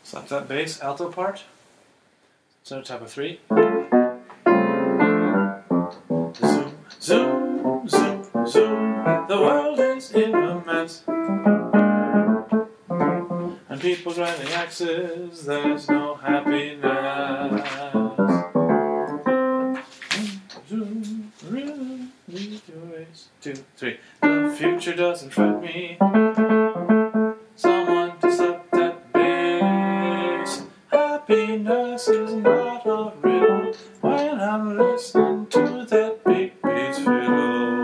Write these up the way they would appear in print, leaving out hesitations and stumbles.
Slap that bass alto part. So type of 3. Zoom, zoom, zoom, zoom. The world is in a mess. And people driving axes, there's no happiness. Zoom, rhythm, lead your ways. 2, 3. The future doesn't frighten me. Someone to slap that bass. Happiness is not a riddle when I'm listening to that big bass fiddle.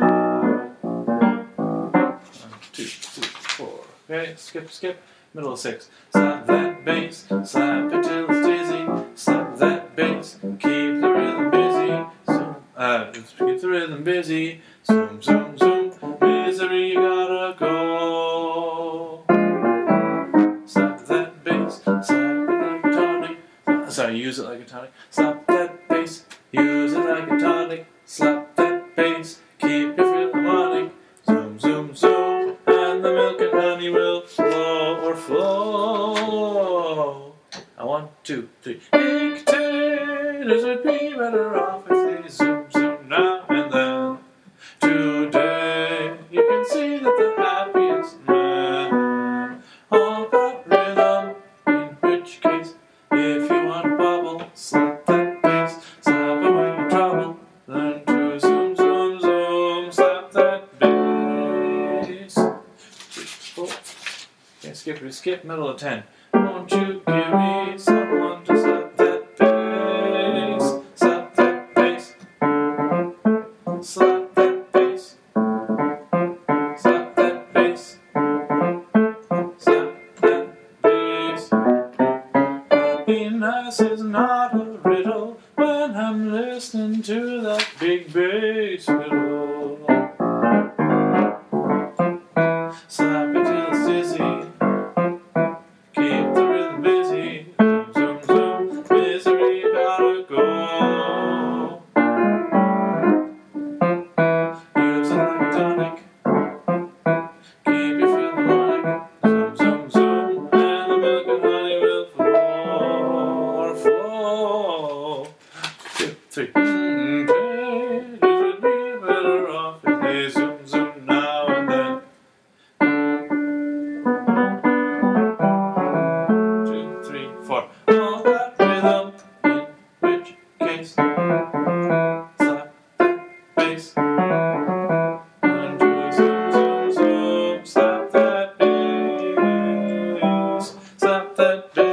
1, 2, 3, 4. Okay, skip. Middle of 6. Slap that bass, slap it till it's dizzy. Slap that bass, keep the rhythm busy. Keep the rhythm busy. Zoom, zoom, zoom. Misery, you gotta go. Slap that bass, slap it like a tonic. Sorry, use it like a tonic. Slap that bass, use it like a tonic. Slap that bass, keep your philharmonic. Zoom, zoom, zoom, and the milk and honey will flow or flow. 1, 2, 3. Dictators would be better off if they zoom, zoom now and then. Today, you can see that the happiest men all got rhythm. In which case, if you want to bubble, slap that bass, slap away your trouble. Learn to zoom, zoom, zoom, slap that bass. 3, 4. Okay, skip, middle of 10. Won't you give me someone to slap that bass? Slap that bass. Slap that bass. Slap that bass. Slap that bass. Happiness is not a riddle when I'm listening to that big bass fiddle. Slap it till it's dizzy. Keep the rhythm busy. Zoom, zoom, zoom. Misery, gotta go. Use it like a tonic. Keep your philharmonic. Zoom, zoom, zoom. And the milk and honey will flow. 2, 3. It would be better off if they zoom, zoom now and then. 2, 3, 4. All that rhythm, in which case, slap that bass. 1, 2, zoom, zoom, zoom, slap that bass, slap that bass.